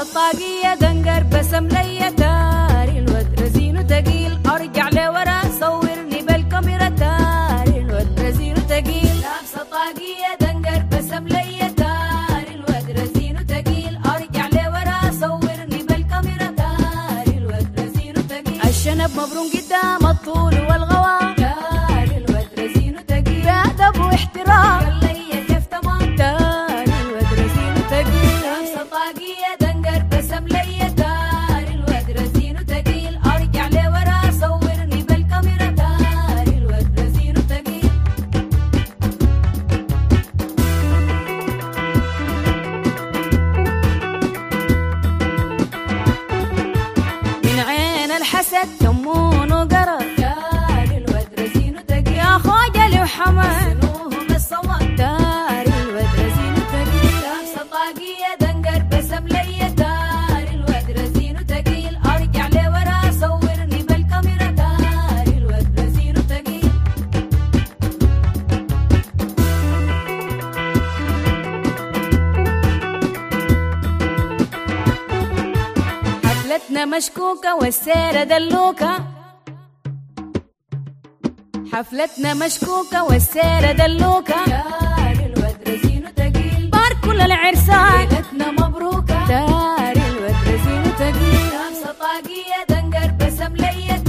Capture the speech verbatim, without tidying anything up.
لابسة طاقية دنقر بسم لي تاري الواد رزينه تقيل ارجع لورا صورني بالكاميرا تاري الواد رزينه تقيل لابسة طاقية دنقر بسم لي تاري الواد رزينه تقيل ارجع لورا صورني بالكاميرا تاري الواد رزينه تقيل الشنب مبروم قدام الطول والغوا تاري الواد رزينه تقيل بأدب واحترام الحسد كمون وقرر تاري الواد رزينه تقيل يا خوجلي وحمد سنوهم الصوت تاري الواد رزينه تقيل لابسة طاقية دنقر بسم لي تاري الواد رزينه تقيل ارجع لورا صورني بالكاميرا تاري الواد رزينه تقيل حفلتنا مشكوكة والسيرة دلوكة حفلتنا مشكوكة والسيرة دلوكة تاري الواد رزينه تقيل بار كل العرسان ليلتنا مبروكة تاري الواد رزينه تقيل لابسة طاقية دنقر بسم لي